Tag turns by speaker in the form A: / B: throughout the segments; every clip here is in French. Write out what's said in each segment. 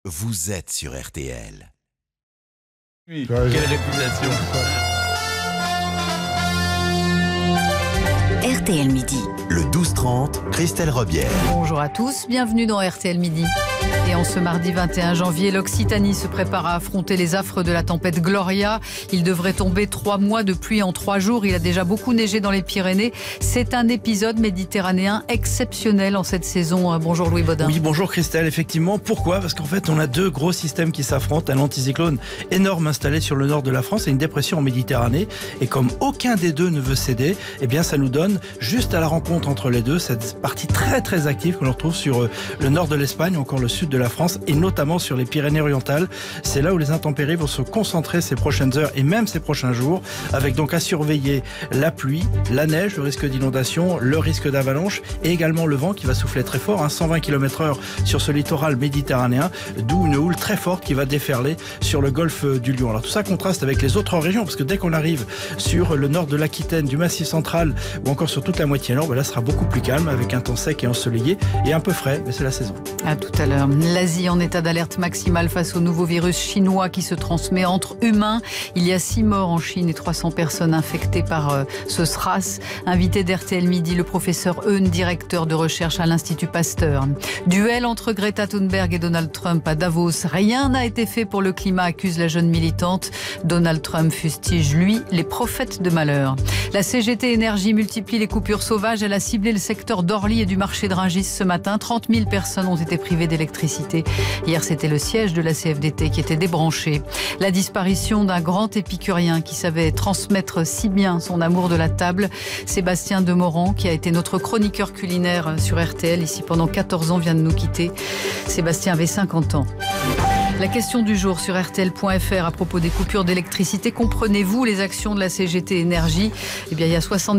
A: vous êtes sur RTL.
B: Oui, quelle réputation.
C: RTL Midi.
A: Le 12-30, Christelle Robière.
D: Bonjour à tous, bienvenue dans RTL Midi. Et en ce mardi 21 janvier, l'Occitanie se prépare à affronter les affres de la tempête Gloria. Il devrait tomber 3 mois de pluie en 3 jours. Il a déjà beaucoup neigé dans les Pyrénées. C'est un épisode méditerranéen exceptionnel en cette saison. Bonjour Louis Baudin.
B: Oui, bonjour Christelle, effectivement. Pourquoi ? Parce qu'en fait, on a 2 gros systèmes qui s'affrontent. Un anticyclone énorme installé sur le nord de la France et une dépression en Méditerranée. Et comme aucun des 2 ne veut céder, eh bien ça nous donne, juste à la rencontre entre les 2, cette partie très très active que l'on retrouve sur le nord de l'Espagne ou encore le sud de la France et notamment sur les Pyrénées-Orientales. C'est là où les intempéries vont se concentrer ces prochaines heures et même ces prochains jours, avec donc à surveiller la pluie, la neige, le risque d'inondation, le risque d'avalanche et également le vent qui va souffler très fort, 120 km/h sur ce littoral méditerranéen, d'où une houle très forte qui va déferler sur le golfe du Lion. Alors tout ça contraste avec les autres régions, parce que dès qu'on arrive sur le nord de l'Aquitaine, du Massif central ou encore sur toute la moitié nord, là sera beaucoup plus calme avec un temps sec et ensoleillé et un peu frais, mais c'est la saison.
D: À tout à l'heure. L'Asie en état d'alerte maximale face au nouveau virus chinois qui se transmet entre humains. Il y a 6 morts en Chine et 300 personnes infectées par ce SRAS. Invité d'RTL Midi, le professeur Eun, directeur de recherche à l'Institut Pasteur. Duel entre Greta Thunberg et Donald Trump à Davos. Rien n'a été fait pour le climat, accuse la jeune militante. Donald Trump fustige, lui, les prophètes de malheur. La CGT Énergie multiplie les coupures sauvages. Elle a ciblé le secteur d'Orly et du marché de Rungis ce matin. 30 000 personnes ont été privées d'électricité. Hier, c'était le siège de la CFDT qui était débranché. La disparition d'un grand épicurien qui savait transmettre si bien son amour de la table. Sébastien Demorand, qui a été notre chroniqueur culinaire sur RTL ici pendant 14 ans, vient de nous quitter. Sébastien avait 50 ans. La question du jour sur RTL.fr à propos des coupures d'électricité. Comprenez-vous les actions de la CGT Énergie ? Eh bien, il y a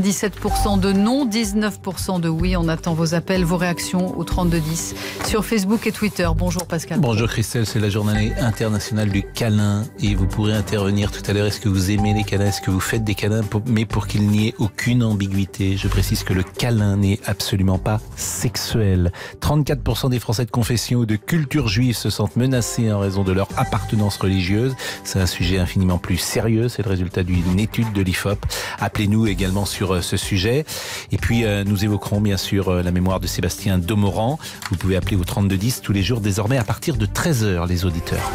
D: 77% de non, 19% de oui. On attend vos appels, vos réactions au 3210 sur Facebook et Twitter. Bonjour Pascal.
E: Bonjour Christelle, c'est la journée internationale du câlin et vous pourrez intervenir tout à l'heure. Est-ce que vous aimez les câlins ? Est-ce que vous faites des câlins ? Mais pour qu'il n'y ait aucune ambiguïté, je précise que le câlin n'est absolument pas sexuel. 34% des Français de confession ou de culture juive se sentent menacés en raison de leur appartenance religieuse. C'est un sujet infiniment plus sérieux. C'est le résultat d'une étude de l'IFOP. Appelez-nous également sur ce sujet. Et puis, nous évoquerons bien sûr la mémoire de Sébastien Demorand. Vous pouvez appeler au 3210 tous les jours, désormais à partir de 13h, les auditeurs.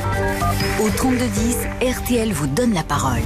C: Au 3210, RTL vous donne la parole.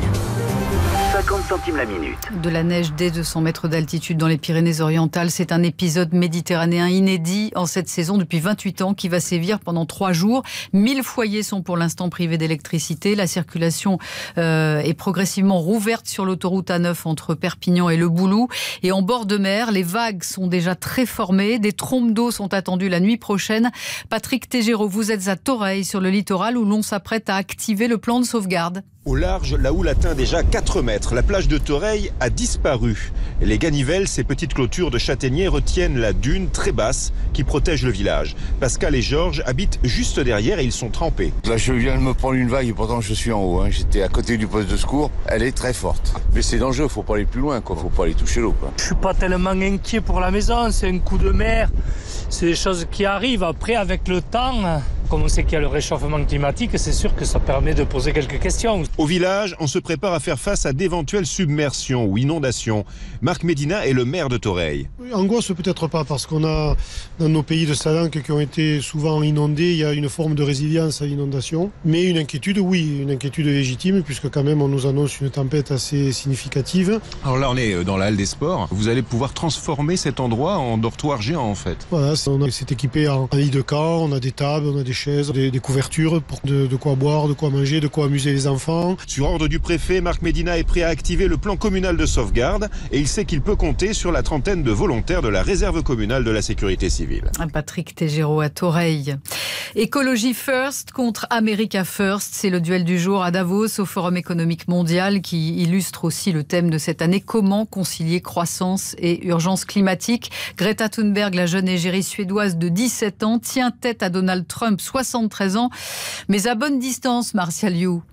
A: 50 centimes la minute.
D: De la neige dès 200 mètres d'altitude dans les Pyrénées-Orientales. C'est un épisode méditerranéen inédit en cette saison depuis 28 ans qui va sévir pendant 3 jours. 1000 foyers sont pour l'instant privés d'électricité. La circulation est progressivement rouverte sur l'autoroute A9 entre Perpignan et Le Boulou. Et en bord de mer, les vagues sont déjà très formées. Des trombes d'eau sont attendues la nuit prochaine. Patrick Tégéraud, vous êtes à Toreil, sur le littoral, où l'on s'apprête à activer le plan de sauvegarde.
F: Au large, la houle atteint déjà 4 mètres. La plage de Toreil a disparu. Les ganivelles, ces petites clôtures de châtaigniers, retiennent la dune très basse qui protège le village. Pascal et Georges habitent juste derrière et ils sont trempés.
G: Là, je viens de me prendre une vague et pourtant je suis en haut. J'étais à côté du poste de secours. Elle est très forte. Mais c'est dangereux, faut pas aller plus loin, quoi. Faut pas aller toucher l'eau, quoi.
H: Je suis pas tellement inquiet pour la maison. C'est un coup de mer. C'est des choses qui arrivent. Après, avec le temps, comme on sait qu'il y a le réchauffement climatique, c'est sûr que ça permet de poser quelques questions.
F: Au village, on se prépare à faire face à d'éventuelles submersions ou inondations. Marc Médina est le maire de Toreil.
I: Angoisse peut-être pas, parce qu'on a dans nos pays de Salanque qui ont été souvent inondés, il y a une forme de résilience à l'inondation. Mais une inquiétude, oui, une inquiétude légitime, puisque quand même on nous annonce une tempête assez significative.
F: Alors là, on est dans la halle des sports. Vous allez pouvoir transformer cet endroit en dortoir géant en fait.
I: Voilà, on s'est équipé en lit de camp, on a des tables, on a des chaises, des couvertures pour de quoi boire, de quoi manger, de quoi amuser les enfants.
F: Sur ordre du préfet, Marc Médina est prêt à activer le plan communal de sauvegarde et il sait qu'il peut compter sur la trentaine de volontaires de la réserve communale de la sécurité civile.
D: Patrick Tégéraud à Toreil. Écologie First contre America First, c'est le duel du jour à Davos au Forum économique mondial qui illustre aussi le thème de cette année. Comment concilier croissance et urgence climatique ? Greta Thunberg, la jeune égérie suédoise de 17 ans, tient tête à Donald Trump, 73 ans, mais à bonne distance, Martial You.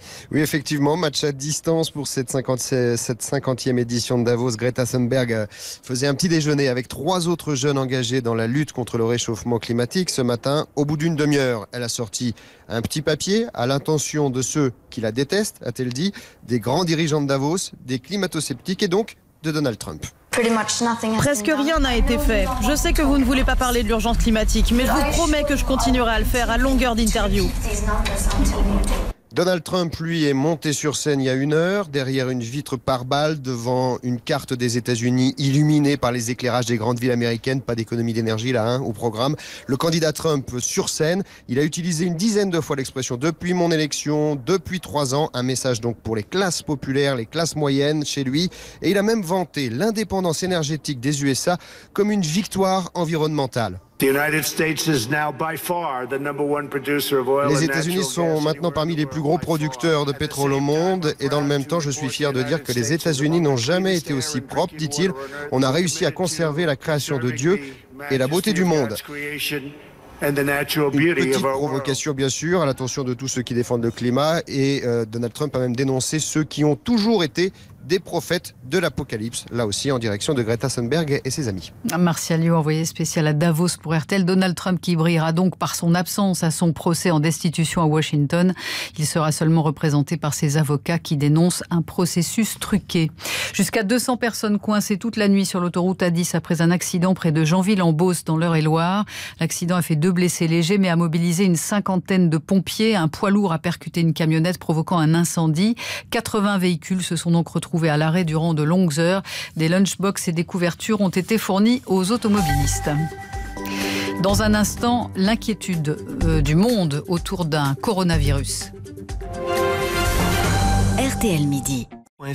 J: Oui, effectivement, match à distance pour cette 50e édition de Davos. Greta Thunberg faisait un petit déjeuner avec 3 autres jeunes engagés dans la lutte contre le réchauffement climatique. Ce matin, au bout d'une demi-heure, elle a sorti un petit papier à l'intention de ceux qui la détestent, a-t-elle dit, des grands dirigeants de Davos, des climato-sceptiques et donc de Donald Trump.
K: Presque rien n'a été fait. Je sais que vous ne voulez pas parler de l'urgence climatique, mais je vous promets que je continuerai à le faire à longueur d'interview.
J: Donald Trump, lui, est monté sur scène il y a 1 heure, derrière une vitre pare-balles, devant une carte des États-Unis illuminée par les éclairages des grandes villes américaines. Pas d'économie d'énergie là, au programme. Le candidat Trump sur scène, il a utilisé une dizaine de fois l'expression « depuis mon élection », depuis 3 ans. Un message donc pour les classes populaires, les classes moyennes chez lui. Et il a même vanté l'indépendance énergétique des USA comme une victoire environnementale. Les États-Unis sont maintenant parmi les plus gros producteurs de pétrole au monde et dans le même temps, je suis fier de dire que les États-Unis n'ont jamais été aussi propres, dit-il. On a réussi à conserver la création de Dieu et la beauté du monde. Une petite provocation, bien sûr, à l'attention de tous ceux qui défendent le climat. Et Donald Trump a même dénoncé ceux qui ont toujours été des prophètes de l'apocalypse, là aussi en direction de Greta Thunberg et ses amis.
D: Martial Liu, envoyé spécial à Davos pour RTL. Donald Trump qui brillera donc par son absence à son procès en destitution à Washington. Il sera seulement représenté par ses avocats qui dénoncent un processus truqué. Jusqu'à 200 personnes coincées toute la nuit sur l'autoroute A10 après un accident près de Janville-en-Beauce dans l'Eure-et-Loire. L'accident a fait 2 blessés légers mais a mobilisé une 50aine de pompiers. Un poids lourd a percuté une camionnette provoquant un incendie. 80 véhicules se sont donc retrouvés à l'arrêt durant de longues heures. Des lunchbox et des couvertures ont été fournis aux automobilistes. Dans un instant, l'inquiétude du monde autour d'un coronavirus.
C: RTL Midi.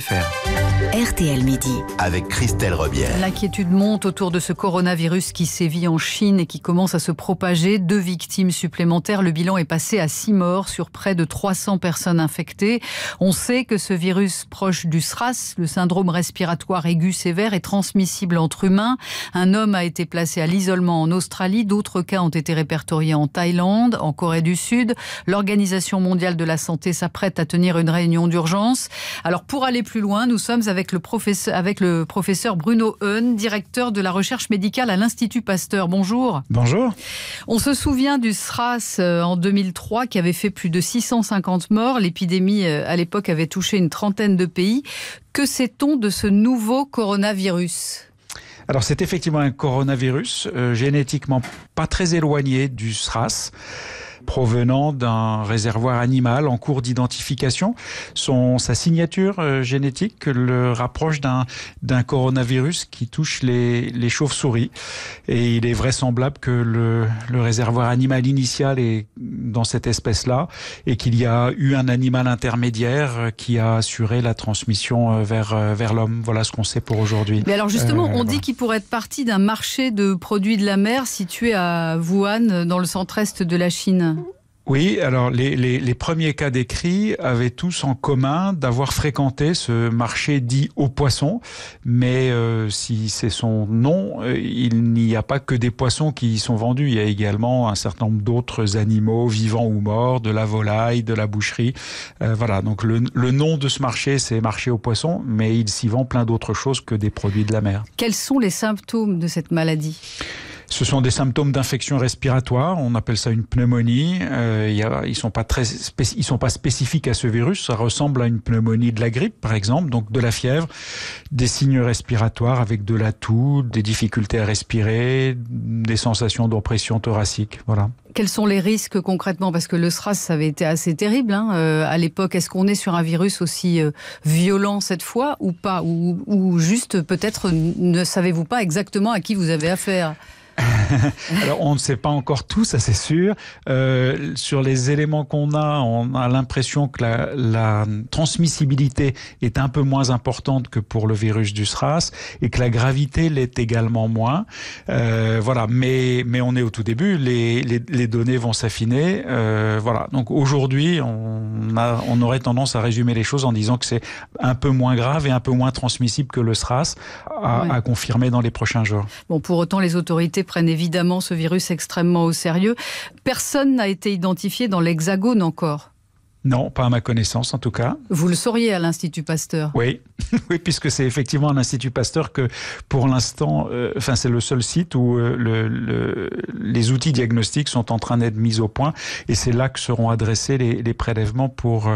C: RTL Midi.
A: Avec Christelle Rebière.
D: L'inquiétude monte autour de ce coronavirus qui sévit en Chine et qui commence à se propager. 2 victimes supplémentaires. Le bilan est passé à 6 morts sur près de 300 personnes infectées. On sait que ce virus proche du SRAS, le syndrome respiratoire aigu sévère, est transmissible entre humains. Un homme a été placé à l'isolement en Australie. D'autres cas ont été répertoriés en Thaïlande, en Corée du Sud. L'Organisation mondiale de la santé s'apprête à tenir une réunion d'urgence. Alors pour aller plus loin, nous sommes avec le professeur Bruno Heun, directeur de la recherche médicale à l'Institut Pasteur. Bonjour.
L: Bonjour.
D: On se souvient du SRAS en 2003 qui avait fait plus de 650 morts. L'épidémie à l'époque avait touché une 30aine de pays. Que sait-on de ce nouveau coronavirus ?
L: Alors c'est effectivement un coronavirus génétiquement pas très éloigné du SRAS, provenant d'un réservoir animal en cours d'identification. Sa signature génétique le rapproche d'un coronavirus qui touche les chauves-souris. Et il est vraisemblable que le réservoir animal initial est dans cette espèce-là et qu'il y a eu un animal intermédiaire qui a assuré la transmission vers l'homme. Voilà ce qu'on sait pour aujourd'hui.
D: Mais alors justement, on dit qu'il pourrait être parti d'un marché de produits de la mer situé à Wuhan, dans le centre-est de la Chine.
L: Oui, alors les premiers cas décrits avaient tous en commun d'avoir fréquenté ce marché dit aux poissons, mais si c'est son nom, il n'y a pas que des poissons qui y sont vendus, il y a également un certain nombre d'autres animaux vivants ou morts, de la volaille, de la boucherie. Voilà, donc le nom de ce marché, c'est marché aux poissons, mais il s'y vend plein d'autres choses que des produits de la mer.
D: Quels sont les symptômes de cette maladie ?
L: Ce sont des symptômes d'infection respiratoire, on appelle ça une pneumonie. Ils sont pas spécifiques à ce virus, ça ressemble à une pneumonie de la grippe par exemple, donc de la fièvre, des signes respiratoires avec de la toux, des difficultés à respirer, des sensations d'oppression thoracique, voilà.
D: Quels sont les risques concrètement ? Parce que le SRAS, ça avait été assez terrible à l'époque. Est-ce qu'on est sur un virus aussi violent cette fois ou pas ? Ou juste peut-être ne savez-vous pas exactement à qui vous avez affaire ?
L: Alors on ne sait pas encore tout, ça c'est sûr. Sur les éléments qu'on a, on a l'impression que la transmissibilité est un peu moins importante que pour le virus du SRAS et que la gravité l'est également moins. Voilà, mais on est au tout début, les données vont s'affiner. Voilà, donc aujourd'hui on aurait tendance à résumer les choses en disant que c'est un peu moins grave et un peu moins transmissible que le SRAS, à confirmer dans les prochains jours.
D: Bon, pour autant les autorités prennent évidemment ce virus extrêmement au sérieux. Personne n'a été identifié dans l'Hexagone encore.
L: Non, pas à ma connaissance en tout cas.
D: Vous le sauriez à l'Institut Pasteur?
L: Oui, oui, puisque c'est effectivement à l'Institut Pasteur que pour l'instant, c'est le seul site où les outils diagnostiques sont en train d'être mis au point et c'est là que seront adressés les prélèvements pour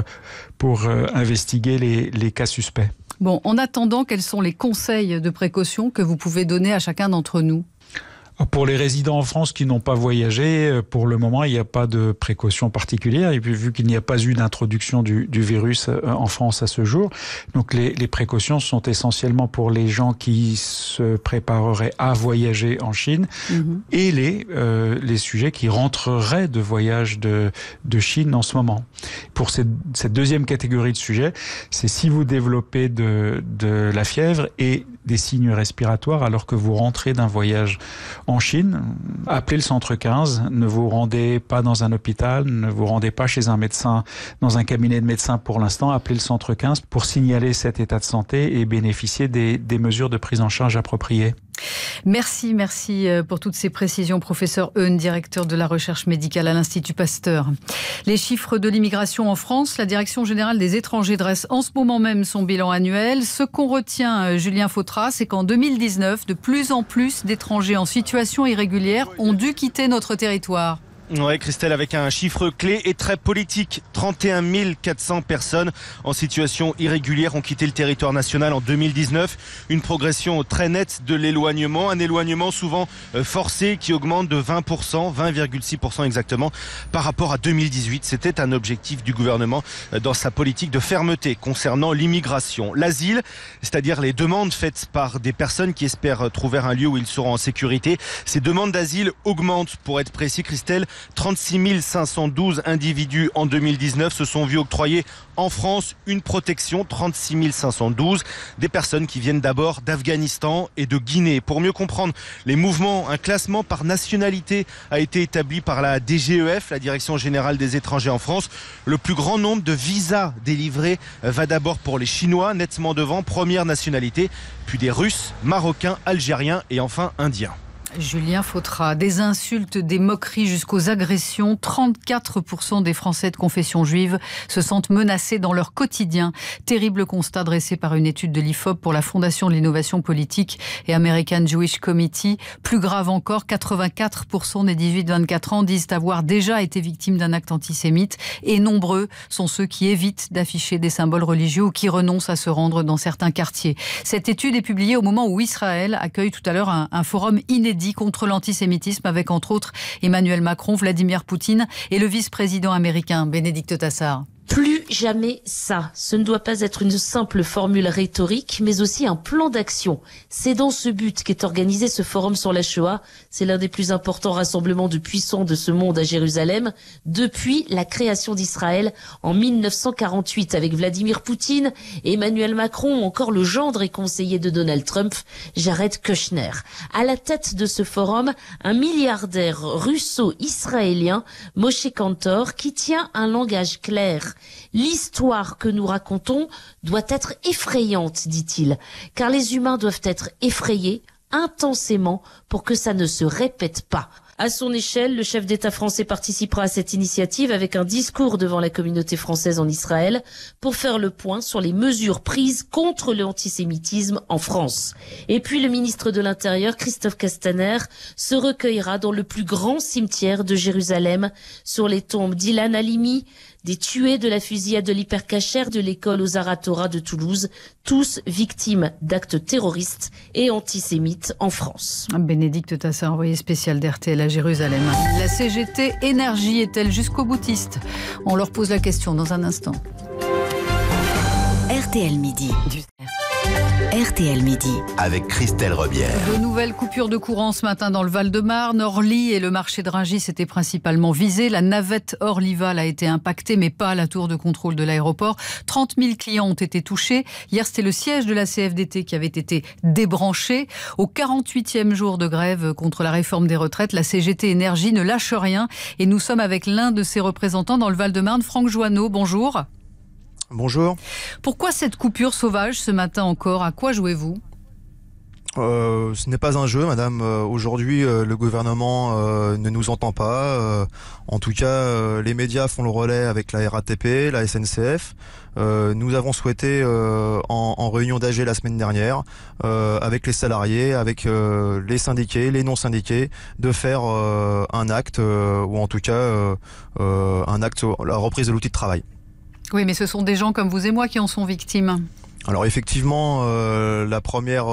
L: investiguer les cas suspects.
D: Bon, en attendant, quels sont les conseils de précaution que vous pouvez donner à chacun d'entre nous?
L: Pour les résidents en France qui n'ont pas voyagé, pour le moment, il n'y a pas de précaution particulière. Et puis, vu qu'il n'y a pas eu d'introduction du virus en France à ce jour, donc les précautions sont essentiellement pour les gens qui se prépareraient à voyager en Chine et les sujets qui rentreraient de voyage de Chine en ce moment. Pour cette deuxième catégorie de sujets, c'est si vous développez de la fièvre et des signes respiratoires alors que vous rentrez d'un voyage en Chine, appelez le centre 15, ne vous rendez pas dans un hôpital, ne vous rendez pas chez un médecin, dans un cabinet de médecin pour l'instant, appelez le centre 15 pour signaler cet état de santé et bénéficier des mesures de prise en charge appropriées.
D: Merci pour toutes ces précisions, professeur Heun, directeur de la recherche médicale à l'Institut Pasteur. Les chiffres de l'immigration en France, la Direction générale des étrangers dresse en ce moment même son bilan annuel. Ce qu'on retient, Julien Fautra, c'est qu'en 2019, de plus en plus d'étrangers en situation irrégulière ont dû quitter notre territoire.
M: Oui, Christelle, avec un chiffre clé et très politique. 31 400 personnes en situation irrégulière ont quitté le territoire national en 2019. Une progression très nette de l'éloignement. Un éloignement souvent forcé qui augmente de 20%, 20,6% exactement, par rapport à 2018. C'était un objectif du gouvernement dans sa politique de fermeté concernant l'immigration. L'asile, c'est-à-dire les demandes faites par des personnes qui espèrent trouver un lieu où ils seront en sécurité. Ces demandes d'asile augmentent, pour être précis, Christelle. 36 512 individus en 2019 se sont vus octroyer en France une protection, 36 512, des personnes qui viennent d'abord d'Afghanistan et de Guinée. Pour mieux comprendre les mouvements, un classement par nationalité a été établi par la DGEF, la Direction générale des étrangers en France. Le plus grand nombre de visas délivrés va d'abord pour les Chinois, nettement devant, première nationalité, puis des Russes, Marocains, Algériens et enfin Indiens.
D: Julien Fautra, des insultes, des moqueries jusqu'aux agressions. 34% des Français de confession juive se sentent menacés dans leur quotidien. Terrible constat dressé par une étude de l'IFOP pour la Fondation de l'innovation politique et American Jewish Committee. Plus grave encore, 84% des 18-24 ans disent avoir déjà été victimes d'un acte antisémite et nombreux sont ceux qui évitent d'afficher des symboles religieux ou qui renoncent à se rendre dans certains quartiers. Cette étude est publiée au moment où Israël accueille tout à l'heure un forum inédit contre l'antisémitisme avec entre autres Emmanuel Macron, Vladimir Poutine et le vice-président américain Bénédicte Tassard.
N: Plus jamais ça. Ce ne doit pas être une simple formule rhétorique, mais aussi un plan d'action. C'est dans ce but qu'est organisé ce forum sur la Shoah. C'est l'un des plus importants rassemblements de puissants de ce monde à Jérusalem depuis la création d'Israël en 1948 avec Vladimir Poutine, Emmanuel Macron ou encore le gendre et conseiller de Donald Trump, Jared Kushner. À la tête de ce forum, un milliardaire russo-israélien, Moshe Kantor, qui tient un langage clair. L'histoire que nous racontons doit être effrayante, dit-il, car les humains doivent être effrayés intensément pour que ça ne se répète pas. À son échelle, le chef d'État français participera à cette initiative avec un discours devant la communauté française en Israël pour faire le point sur les mesures prises contre l'antisémitisme en France. Et puis le ministre de l'Intérieur, Christophe Castaner, se recueillera dans le plus grand cimetière de Jérusalem sur les tombes d'Ilan Halimi, des tués de la fusillade de l'hypercacher de l'école aux Aratora de Toulouse, tous victimes d'actes terroristes et antisémites en France.
D: Bénédicte Tassard, envoyée spéciale d'RTL à Jérusalem. La CGT Énergie est-elle jusqu'au boutiste? On leur pose la question dans un instant.
C: RTL Midi. RTL Midi.
A: Avec Christelle Rebière.
D: De nouvelles coupures de courant ce matin dans le Val-de-Marne. Orly et le marché de Rungis étaient principalement visés. La navette Orlyval a été impactée, mais pas la tour de contrôle de l'aéroport. 30 000 clients ont été touchés. Hier, c'était le siège de la CFDT qui avait été débranché. Au 48e jour de grève contre la réforme des retraites, la CGT Énergie ne lâche rien. Et nous sommes avec l'un de ses représentants dans le Val-de-Marne, Franck Joanneau. Bonjour.
O: Bonjour.
D: Pourquoi cette coupure sauvage ce matin encore? À quoi jouez-vous?
O: Ce n'est pas un jeu, madame. Aujourd'hui, le gouvernement ne nous entend pas. En tout cas, les médias font le relais avec la RATP, la SNCF. Nous avons souhaité, en réunion d'AG la semaine dernière, avec les salariés, avec les syndiqués, les non-syndiqués, de faire un acte, ou en tout cas un acte, la reprise de l'outil de travail.
D: Oui, mais ce sont des gens comme vous et moi qui en sont victimes.
O: Alors effectivement, la première,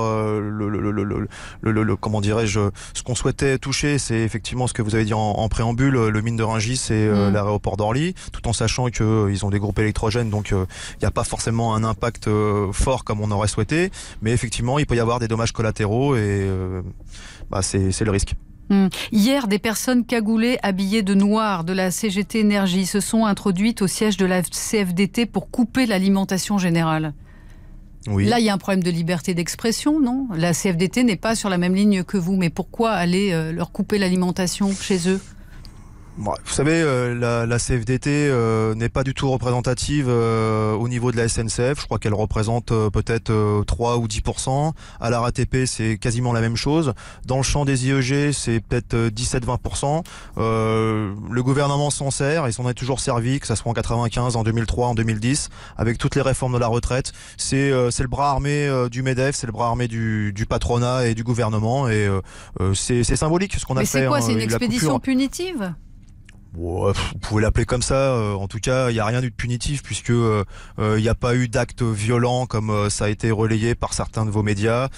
O: comment dirais-je, ce qu'on souhaitait toucher, c'est effectivement ce que vous avez dit en préambule, le mine de Rungis et l'aéroport d'Orly, tout en sachant qu'ils ont des groupes électrogènes, donc il n'y a pas forcément un impact fort comme on aurait souhaité, mais effectivement, il peut y avoir des dommages collatéraux et c'est le risque.
D: Hier, des personnes cagoulées, habillées de noir de la CGT Énergie se sont introduites au siège de la CFDT pour couper l'alimentation générale. Oui. Là, il y a un problème de liberté d'expression, non ? La CFDT n'est pas sur la même ligne que vous, mais pourquoi aller leur couper l'alimentation chez eux ?
O: Vous savez, la CFDT n'est pas du tout représentative au niveau de la SNCF. Je crois qu'elle représente peut-être 3 ou 10%. À la RATP, c'est quasiment la même chose. Dans le champ des IEG, c'est peut-être 17-20%. Le gouvernement s'en sert et s'en est toujours servi, que ça soit en 95, en 2003, en 2010, avec toutes les réformes de la retraite. C'est le bras armé du MEDEF, c'est le bras armé du patronat et du gouvernement. Et c'est symbolique ce qu'on a fait.
D: Mais c'est quoi, c'est une expédition punitive ?
O: Vous pouvez l'appeler comme ça. En tout cas, il n'y a rien eu de punitif puisque il n'y a pas eu d'actes violents comme ça a été relayé par certains de vos médias,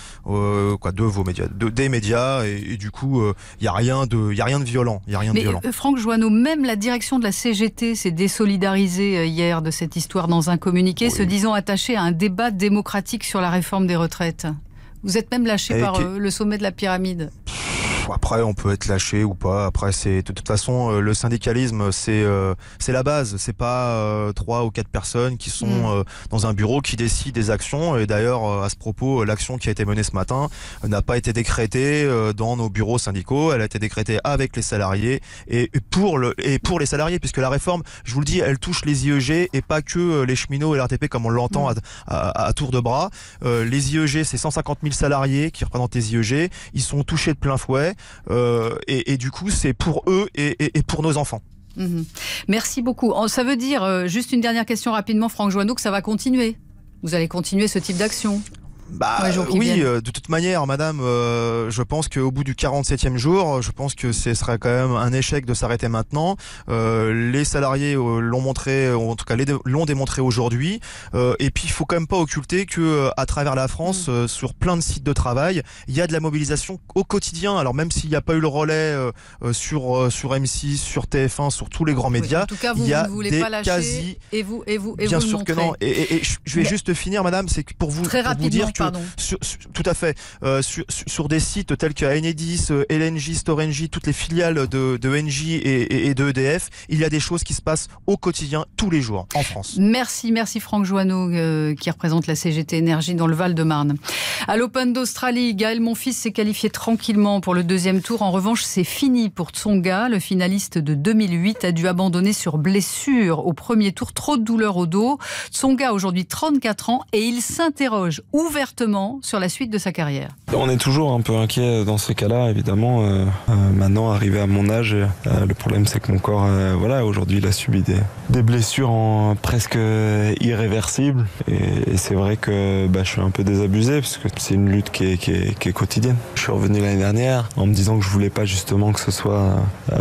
O: des médias, et du coup, il n'y a rien de violent.
D: Franck Joanneau, même la direction de la CGT s'est désolidarisée hier de cette histoire dans un communiqué, se disant attachée à un débat démocratique sur la réforme des retraites. Vous êtes même lâché par le sommet de la pyramide.
O: Après, on peut être lâché ou pas. Après, de toute façon, le syndicalisme, c'est la base. C'est pas 3 ou 4 personnes qui sont dans un bureau qui décident des actions. Et d'ailleurs, à ce propos, l'action qui a été menée ce matin n'a pas été décrétée dans nos bureaux syndicaux. Elle a été décrétée avec les salariés et pour les salariés, puisque la réforme, je vous le dis, elle touche les IEG et pas que les cheminots et l'RTP comme on l'entend à tour de bras. Les IEG, c'est 150 000 salariés qui représentent les IEG. Ils sont touchés de plein fouet. Et du coup, c'est pour eux et pour nos enfants.
D: Merci beaucoup. Ça veut dire, juste une dernière question rapidement, Franck Joanneau, que ça va continuer. Vous allez continuer ce type d'action ?
O: Oui, de toute manière, madame, je pense qu'au bout du 47e jour, je pense que ce serait quand même un échec de s'arrêter maintenant. Les salariés l'ont montré, en tout cas l'ont démontré aujourd'hui. Et puis, il faut quand même pas occulter que à travers la France, sur plein de sites de travail, il y a de la mobilisation au quotidien. Alors même s'il n'y a pas eu le relais sur M6, sur TF1, sur tous les grands médias,
D: en tout cas,
O: il y a
D: vous voulez
O: des
D: pas lâcher
O: et bien
D: vous
O: sûr que non. Et je vais juste finir, madame, c'est que pour vous dire que tout à fait. Sur des sites tels que Enedis, LNJ, Storengy, toutes les filiales de Engie et de EDF, il y a des choses qui se passent au quotidien, tous les jours, en France.
D: Merci Franck Joanneau, qui représente la CGT Énergie dans le Val-de-Marne. À l'Open d'Australie, Gaël Monfils s'est qualifié tranquillement pour le deuxième tour. En revanche, c'est fini pour Tsonga. Le finaliste de 2008 a dû abandonner sur blessure au premier tour. Trop de douleur au dos. Tsonga a aujourd'hui 34 ans et il s'interroge ouvertement sur la suite de sa carrière.
P: On est toujours un peu inquiet dans ces cas-là, évidemment. Maintenant, arrivé à mon âge, le problème c'est que mon corps, aujourd'hui, il a subi des blessures presque irréversibles. Et c'est vrai que je suis un peu désabusé parce que c'est une lutte qui est quotidienne. Je suis revenu l'année dernière en me disant que je voulais pas justement que ce soit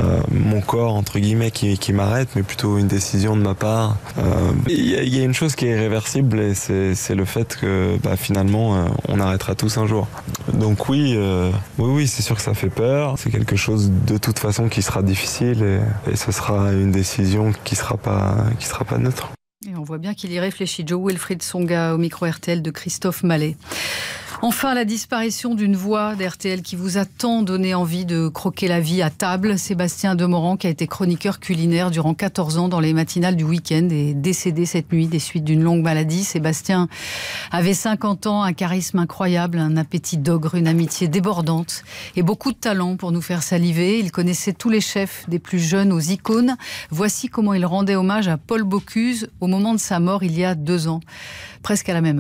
P: mon corps entre guillemets qui m'arrête, mais plutôt une décision de ma part. Il y a une chose qui est irréversible et c'est le fait que finalement on arrêtera tous un jour. Donc oui, c'est sûr que ça fait peur. C'est quelque chose de toute façon qui sera difficile et ce sera une décision qui sera pas neutre.
D: Et on voit bien qu'il y réfléchit. Joe Wilfried Tsonga au micro RTL de Christophe Mallet. Enfin, la disparition d'une voix d'RTL qui vous a tant donné envie de croquer la vie à table. Sébastien Demorand, qui a été chroniqueur culinaire durant 14 ans dans les matinales du week-end, est décédé cette nuit des suites d'une longue maladie. Sébastien avait 50 ans, un charisme incroyable, un appétit d'ogre, une amitié débordante et beaucoup de talent pour nous faire saliver. Il connaissait tous les chefs, des plus jeunes aux icônes. Voici comment il rendait hommage à Paul Bocuse au moment de sa mort il y a 2 ans, presque à la même heure.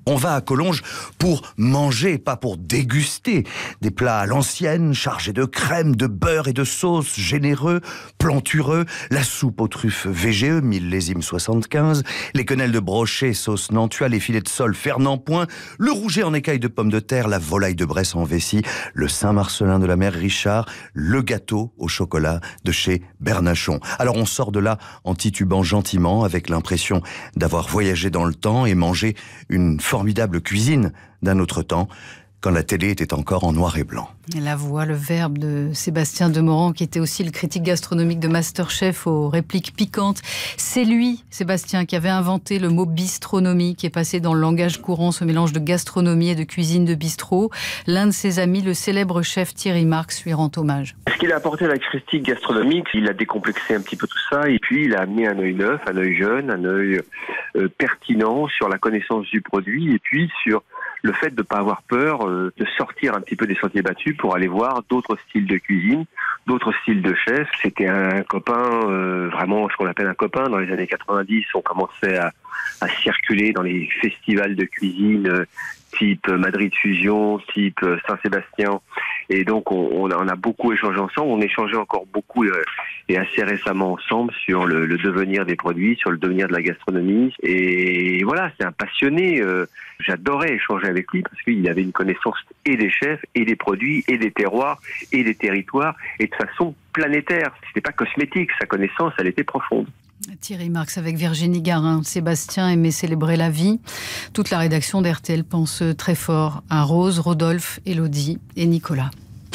Q: On va à Collonges pour manger, pas pour déguster. Des plats à l'ancienne, chargés de crème, de beurre et de sauce, généreux, plantureux. La soupe aux truffes VGE, millésime 75. Les quenelles de brochet, sauce Nantua, les filets de sole Fernand Point. Le rouget en écailles de pommes de terre, la volaille de Bresse en vessie. Le Saint-Marcelin de la mère Richard. Le gâteau au chocolat de chez Bernachon. Alors on sort de là en titubant gentiment, avec l'impression d'avoir voyagé dans le temps et mangé une formidable cuisine d'un autre temps, quand la télé était encore en noir et blanc.
D: Et la voix, le verbe de Sébastien Demorand, qui était aussi le critique gastronomique de Masterchef aux répliques piquantes. C'est lui, Sébastien, qui avait inventé le mot bistronomie, qui est passé dans le langage courant, ce mélange de gastronomie et de cuisine de bistrot. L'un de ses amis, le célèbre chef Thierry Marx, lui rend hommage.
R: Ce qu'il a apporté à la critique gastronomique, il a décomplexé un petit peu tout ça, et puis il a amené un œil neuf, un œil jeune, un œil pertinent sur la connaissance du produit, et puis sur le fait de ne pas avoir peur de sortir un petit peu des sentiers battus pour aller voir d'autres styles de cuisine, d'autres styles de chefs. C'était un copain, vraiment ce qu'on appelle un copain. Dans les années 90, on commençait à circuler dans les festivals de cuisine type Madrid Fusion, type Saint-Sébastien. Et donc on a beaucoup échangé ensemble. On échangeait encore beaucoup et assez récemment ensemble sur le devenir des produits, sur le devenir de la gastronomie. Et voilà, c'est un passionné. J'adorais échanger avec lui parce qu'il avait une connaissance et des chefs, et des produits, et des terroirs, et des territoires, et de façon planétaire. C'était pas cosmétique, sa connaissance, elle était profonde.
D: Thierry Marx avec Virginie Garin. Sébastien aimait célébrer la vie. Toute la rédaction d'RTL pense très fort à Rose, Rodolphe, Élodie et Nicolas.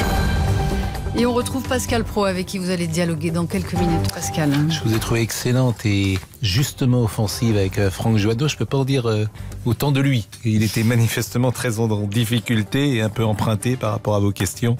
D: Et on retrouve Pascal Praud, avec qui vous allez dialoguer dans quelques minutes, Pascal.
E: Je vous ai trouvé excellente et justement offensive avec Franck Joanneau. Je ne peux pas en dire autant de lui. Il était manifestement très en difficulté et un peu emprunté par rapport à vos questions.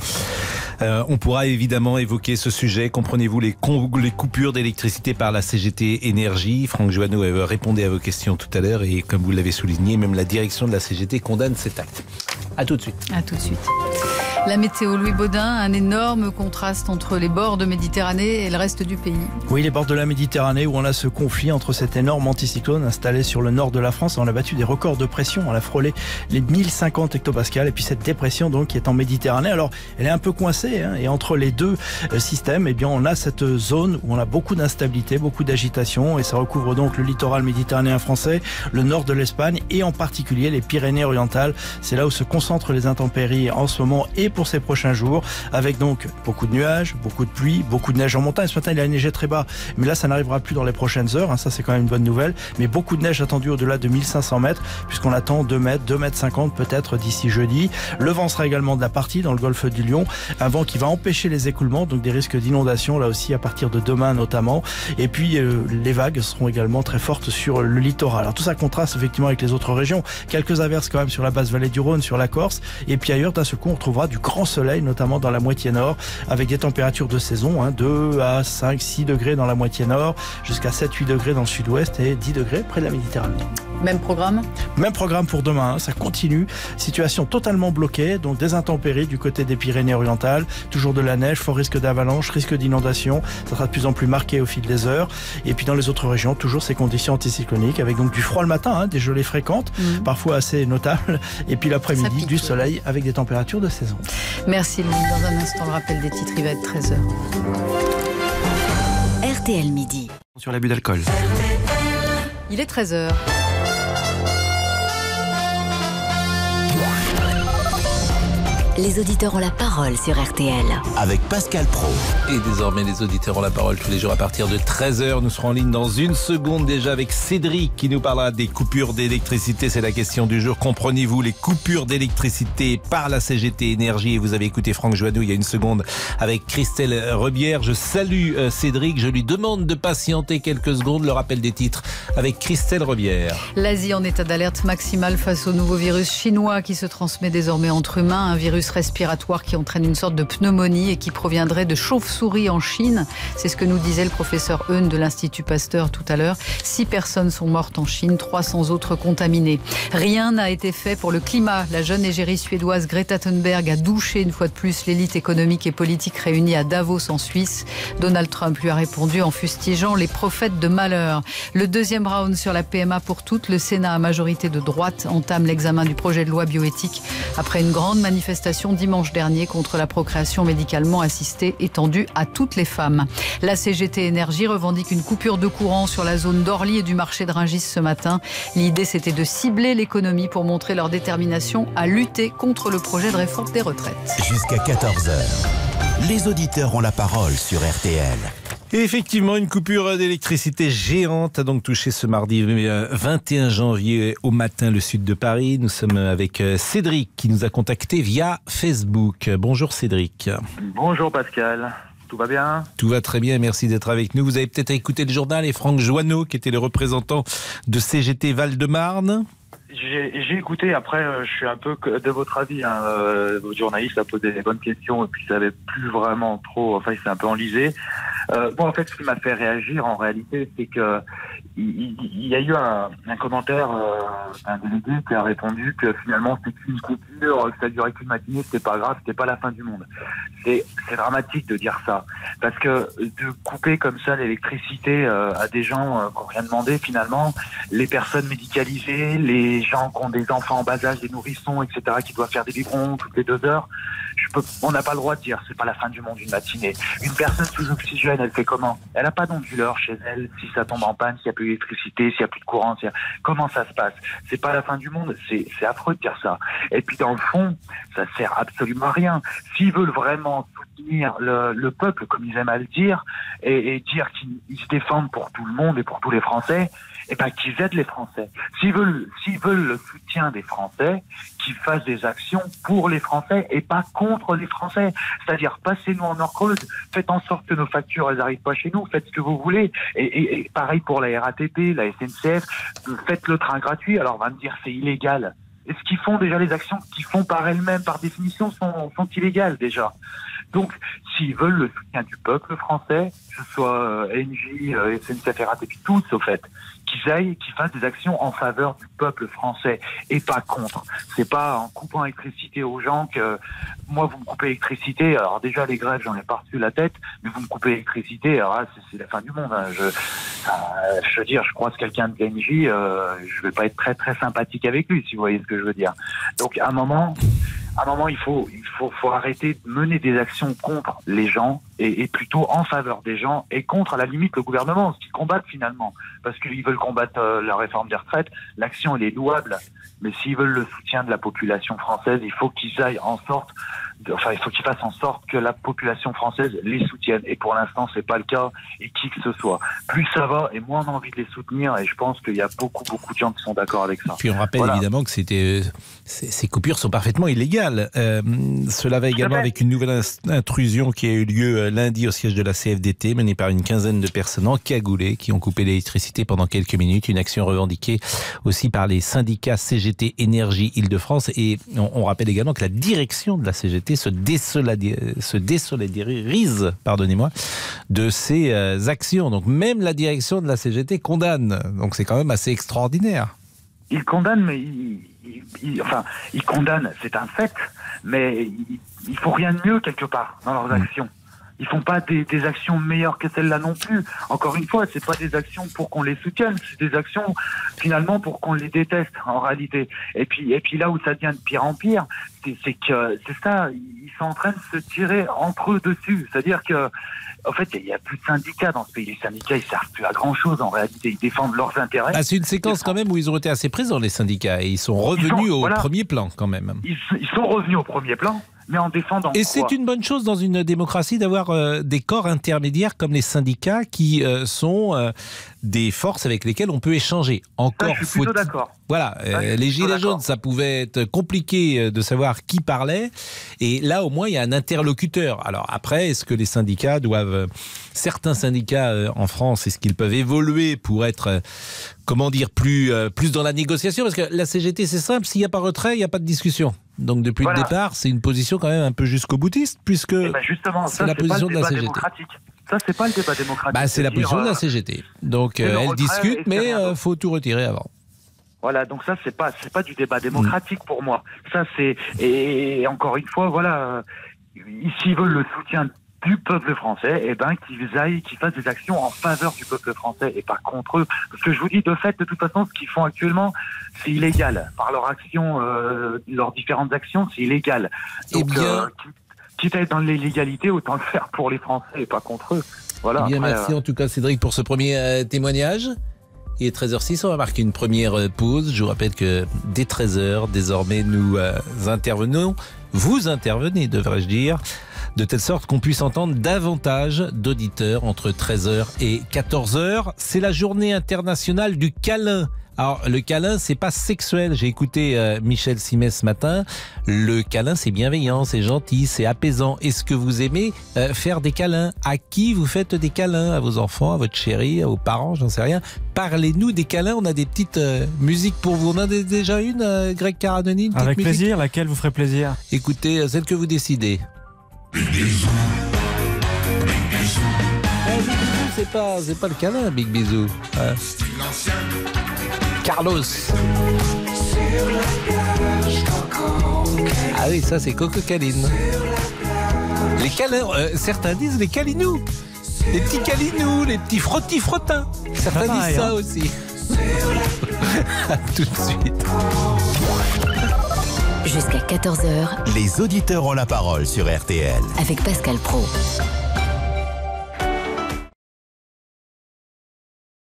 E: On pourra évidemment évoquer ce sujet. Comprenez-vous les coupures d'électricité par la CGT Énergie? Franck Joanneau répondait à vos questions tout à l'heure et comme vous l'avez souligné, même la direction de la CGT condamne cet acte. A tout de suite.
D: A tout de suite. La météo, Louis Baudin, un énorme contraste entre les bords de Méditerranée et le reste du pays.
B: Oui, les bords de la Méditerranée où on a ce conflit entre cet énorme anticyclone installé sur le nord de la France. On a battu des records de pression, on a frôlé les 1050 hectopascales et puis cette dépression donc qui est en Méditerranée. Alors elle est un peu coincée et entre les deux systèmes, eh bien on a cette zone où on a beaucoup d'instabilité, beaucoup d'agitation et ça recouvre donc le littoral méditerranéen français, le nord de l'Espagne et en particulier les Pyrénées-Orientales. C'est là où se concentrent les intempéries en ce moment et pour ces prochains jours, avec donc beaucoup de nuages, beaucoup de pluie, beaucoup de neige en montagne. Ce matin, il a neigé très bas, mais là, ça n'arrivera plus dans les prochaines heures. Ça, c'est quand même une bonne nouvelle. Mais beaucoup de neige attendue au-delà de 1500 mètres, puisqu'on attend 2 mètres, 2 mètres 50 peut-être d'ici jeudi. Le vent sera également de la partie dans le golfe du Lion. Un vent qui va empêcher les écoulements, donc des risques d'inondation, là aussi, à partir de demain notamment. Et puis, les vagues seront également très fortes sur le littoral. Alors tout ça contraste effectivement avec les autres régions. Quelques averses quand même sur la basse vallée du Rhône, sur la Corse. Et puis ailleurs, d'un seul coup, on retrouvera du grand soleil, notamment dans la moitié nord, avec des températures de saison, 2 à 5, 6 degrés dans la moitié nord, jusqu'à 7, 8 degrés dans le sud-ouest et 10 degrés près de la Méditerranée.
D: Même programme? Même programme
B: pour demain, ça continue. Situation totalement bloquée, donc des intempéries du côté des Pyrénées-Orientales, toujours de la neige, fort risque d'avalanche, risque d'inondation, ça sera de plus en plus marqué au fil des heures. Et puis dans les autres régions, toujours ces conditions anticycloniques, avec donc du froid le matin, des gelées fréquentes, parfois assez notables, et puis l'après-midi, du soleil avec des températures de saison.
D: Merci Louis. Dans un instant, le rappel des titres, il va être 13h.
C: RTL Midi.
B: Sur l'abus d'alcool.
D: Il est 13h.
C: Les auditeurs ont la parole sur RTL.
A: Avec Pascal Praud.
E: Et désormais, les auditeurs ont la parole tous les jours à partir de 13h. Nous serons en ligne dans une seconde déjà avec Cédric qui nous parlera des coupures d'électricité. C'est la question du jour. Comprenez-vous les coupures d'électricité par la CGT Énergie? Et vous avez écouté Franck Joanneau il y a une seconde avec Christelle Rebière. Je salue Cédric. Je lui demande de patienter quelques secondes. Le rappel des titres avec Christelle Rebière.
D: L'Asie en état d'alerte maximale face au nouveau virus chinois qui se transmet désormais entre humains. Un virus virus respiratoire qui entraîne une sorte de pneumonie et qui proviendrait de chauves-souris en Chine. C'est ce que nous disait le professeur Eun de l'Institut Pasteur tout à l'heure. 6 personnes sont mortes en Chine, 300 autres contaminées. Rien n'a été fait pour le climat. La jeune égérie suédoise Greta Thunberg a douché une fois de plus l'élite économique et politique réunie à Davos en Suisse. Donald Trump lui a répondu en fustigeant les prophètes de malheur. Le deuxième round sur la PMA pour toutes. Le Sénat à majorité de droite entame l'examen du projet de loi bioéthique après une grande manifestation dimanche dernier contre la procréation médicalement assistée étendue à toutes les femmes. La CGT Énergie revendique une coupure de courant sur la zone d'Orly et du marché de Rungis ce matin. L'idée, c'était de cibler l'économie pour montrer leur détermination à lutter contre le projet de réforme des retraites.
A: Jusqu'à 14h, les auditeurs ont la parole sur RTL.
E: Et effectivement, une coupure d'électricité géante a donc touché ce mardi 21 janvier au matin le sud de Paris. Nous sommes avec Cédric qui nous a contacté via Facebook. Bonjour Cédric.
S: Bonjour Pascal. Tout va bien ?
E: Tout va très bien, merci d'être avec nous. Vous avez peut-être écouté le journal et Franck Joanneau, qui était le représentant de CGT Val-de-Marne.
S: J'ai écouté, après je suis un peu de votre avis, votre journaliste a posé des bonnes questions et puis ça avait plus vraiment trop, enfin il s'est un peu enlisé. En fait ce qui m'a fait réagir en réalité c'est que il y a eu un commentaire d'un délégué qui a répondu que finalement c'était qu'une coupure, que ça durait qu'une matinée, c'était pas grave, c'était pas la fin du monde. C'est dramatique de dire ça, parce que de couper comme ça l'électricité à des gens qui n'ont rien demandé finalement, les personnes médicalisées, les gens qui ont des enfants en bas âge, des nourrissons, etc., qui doivent faire des biberons toutes les 2 heures, on n'a pas le droit de dire c'est pas la fin du monde une matinée. Une personne sous oxygène, elle fait comment ? Elle n'a pas d'onduleur chez elle, si ça tombe en panne, s'il n'y a plus d'électricité, s'il n'y a plus de courant, comment ça se passe ? C'est pas la fin du monde, c'est affreux de dire ça. Et puis dans le fond, ça sert absolument à rien. S'ils veulent vraiment soutenir le peuple, comme ils aiment à le dire, et dire qu'ils se défendent pour tout le monde et pour tous les Français, eh ben qu'ils aident les Français. S'ils veulent le soutien des Français, qu'ils fassent des actions pour les Français et pas contre les Français. C'est-à-dire, passez-nous en heure creuse, faites en sorte que nos factures, elles n'arrivent pas chez nous, faites ce que vous voulez. Et pareil pour la RATP, la SNCF, faites le train gratuit. Alors on va me dire c'est illégal. Et ce qu'ils font déjà, les actions qu'ils font par elles-mêmes, par définition, sont illégales déjà. Donc, s'ils veulent le soutien du peuple français, que ce soit ENGIE, SNCF, RATP, tous au fait, qu'ils fassent des actions en faveur du peuple français et pas contre. C'est pas en coupant l'électricité aux gens que moi vous me coupez l'électricité. Alors déjà les grèves j'en ai pas reçu la tête, mais vous me coupez l'électricité, alors là c'est la fin du monde. Hein. Je veux dire, je croise quelqu'un de ENGIE, je vais pas être très très sympathique avec lui si vous voyez ce que je veux dire. Donc à un moment il faut arrêter de mener des actions contre les gens et plutôt en faveur des gens et contre à la limite le gouvernement, ce qu'ils combattent finalement, parce qu'ils veulent combattre la réforme des retraites. L'action elle est louable, mais s'ils veulent le soutien de la population française, il faut qu'ils aillent en sorte, il faut qu'ils fassent en sorte que la population française les soutienne. Et pour l'instant, c'est pas le cas, et qui que ce soit. Plus ça va, et moins on a envie de les soutenir, et je pense qu'il y a beaucoup de gens qui sont d'accord avec ça.
E: Puis on rappelle évidemment que ces coupures sont parfaitement illégales. Cela va également avec une nouvelle intrusion qui a eu lieu lundi au siège de la CFDT, menée par une quinzaine de personnes encagoulées qui ont coupé l'électricité pendant quelques minutes. Une action revendiquée aussi par les syndicats CGT Énergie Île-de-France. Et on rappelle également que la direction de la CGT se désolidarise, de ces actions. Donc même la direction de la CGT condamne. Donc c'est quand même assez extraordinaire.
S: Ils condamnent, mais ils condamnent, c'est un fait, mais il faut rien de mieux quelque part dans leurs actions. Ils font pas des actions meilleures que celles-là non plus. Encore une fois, c'est pas des actions pour qu'on les soutienne, c'est des actions finalement pour qu'on les déteste en réalité. Et puis là où ça devient de pire en pire, c'est ça, ils sont en train de se tirer entre eux dessus. C'est-à-dire que en fait, il n'y a plus de syndicats dans ce pays. Les syndicats, ils servent plus à grand-chose en réalité. Ils défendent leurs intérêts.
E: C'est une séquence quand même où ils ont été assez présents, les syndicats, et ils sont revenus au premier plan quand même.
S: Ils sont revenus au premier plan, mais en défendant.
E: Et c'est une bonne chose dans une démocratie d'avoir des corps intermédiaires comme les syndicats qui sont des forces avec lesquelles on peut échanger. Encore
S: je suis plutôt d'accord.
E: Voilà, les gilets jaunes, ça pouvait être compliqué de savoir qui parlait. Et là, au moins, il y a un interlocuteur. Alors après, est-ce que les syndicats doivent... Certains syndicats en France, est-ce qu'ils peuvent évoluer pour être, plus dans la négociation ? Parce que la CGT, c'est simple, s'il n'y a pas retrait, il n'y a pas de discussion. Donc depuis le départ, c'est une position quand même un peu jusqu'au boutiste, puisque
S: justement,
E: c'est la position de la CGT.
S: Ça, c'est pas le débat démocratique.
E: C'est la position de la CGT. Donc elle discute, mais il faut tout retirer avant.
S: Voilà, donc ça, c'est pas du débat démocratique pour moi. Ça, et encore une fois, voilà, s'ils veulent le soutien du peuple français, qu'ils fassent des actions en faveur du peuple français et pas contre eux. Parce que je vous dis, de fait, de toute façon, ce qu'ils font actuellement, c'est illégal. Par leur action, leurs différentes actions, c'est illégal. Donc, quitte à être dans l'illégalité, autant le faire pour les Français et pas contre eux. Voilà.
E: Bien, merci en tout cas, Cédric, pour ce premier témoignage. Il est 13h06, on va marquer une première pause. Je vous rappelle que dès 13h, désormais, nous intervenons. Vous intervenez, devrais-je dire, de telle sorte qu'on puisse entendre davantage d'auditeurs entre 13h et 14h. C'est la journée internationale du câlin. Alors, le câlin, c'est pas sexuel. J'ai écouté Michel Simès ce matin. Le câlin, c'est bienveillant, c'est gentil, c'est apaisant. Est-ce que vous aimez faire des câlins? À qui vous faites des câlins? À vos enfants, à votre chérie, à vos parents, j'en sais rien. Parlez-nous des câlins. On a des petites musiques pour vous. On en a déjà une, Greg Caradoni?
T: Avec plaisir. Laquelle vous ferait plaisir?
E: Écoutez, celle que vous décidez. Big bisou. Big bisou. Big bisou, c'est pas le câlin, Big bisou. Carlos. Ah oui, ça c'est Coco Caline. Les câlins, certains disent les câlinous. Les petits câlinous, les petits frottis-frottins. Certains disent ça aussi. À tout de suite.
C: Jusqu'à 14h.
A: Les auditeurs ont la parole sur RTL.
C: Avec Pascal Praud.